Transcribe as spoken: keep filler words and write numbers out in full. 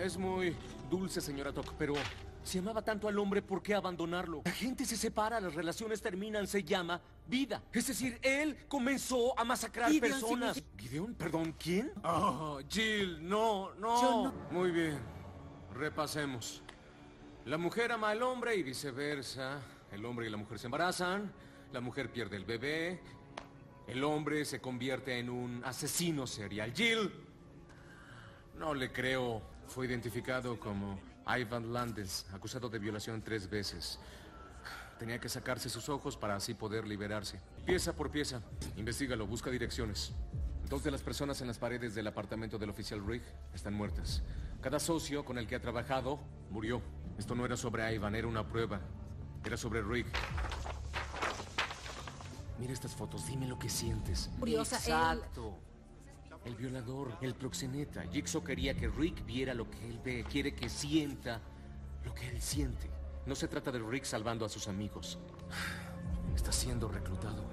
Es muy dulce, señora Toc, pero si amaba tanto al hombre, ¿por qué abandonarlo? La gente se separa, las relaciones terminan, se llama vida. Es decir, él comenzó a masacrar Gideon personas. significa- ¿Gideon? Perdón, ¿quién? Oh, Jill, no, no. Yo no- Muy bien, repasemos. La mujer ama al hombre y viceversa. El hombre y la mujer se embarazan. La mujer pierde el bebé. El hombre se convierte en un asesino serial. Jill, no le creo. Fue identificado como Ivan Landes, acusado de violación tres veces. Tenía que sacarse sus ojos para así poder liberarse. Pieza por pieza. Investígalo, busca direcciones. Dos de las personas en las paredes del apartamento del oficial Rigg están muertas. Cada socio con el que ha trabajado murió. Esto no era sobre Ivan, era una prueba. Era sobre Rigg. Mira estas fotos, dime lo que sientes. Curiosa, él- Exacto. El violador, el proxeneta. Jigsaw quería que Rick viera lo que él ve. Quiere que sienta lo que él siente. No se trata de Rick salvando a sus amigos. Está siendo reclutado.